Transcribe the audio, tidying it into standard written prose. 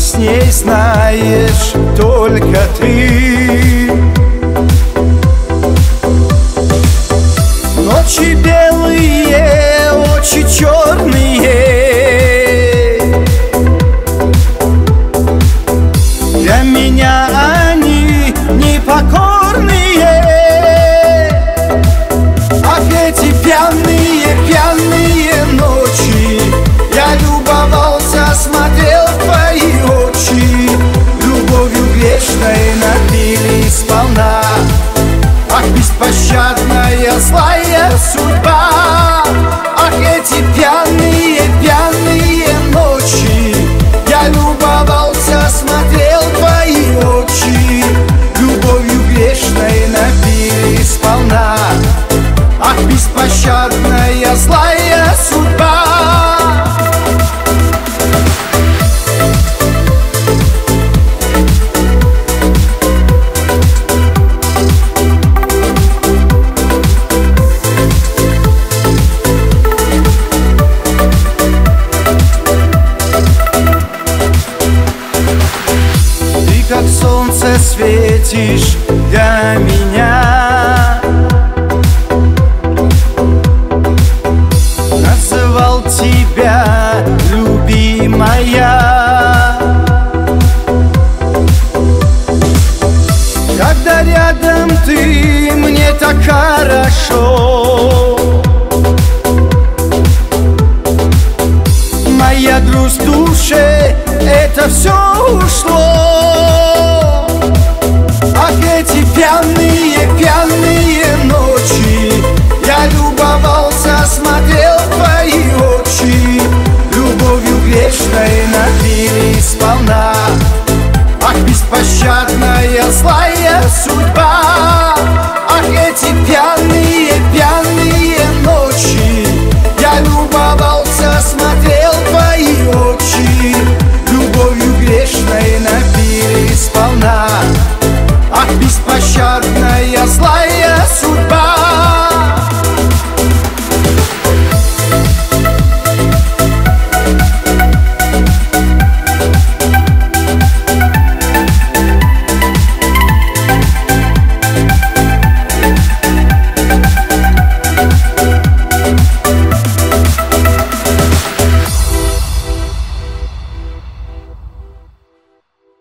с ней знаешь только ты. Ночи белые, очи черные, для меня они непокорные. Ах, эти пьяные, пьяные ночи, я любовался, смотрел в твои очи, любовью грешной напили сполна. Ах, беспощадная злая судьба. Ах, эти пьяные, пьяные ночи, я любовался, смотрел в твои очи, любовью грешной напили сполна. Ах, беспощадная злая судьба. Как солнце светишь для меня, называл тебя любимая. Когда рядом ты, мне так хорошо. Моя грусть в душе, это все ушло. Ах, эти пьяные, пьяные ночи, я любовался, смотрел в твои очи, любовью грешной напили сполна. Ах, беспощадная злая судьба.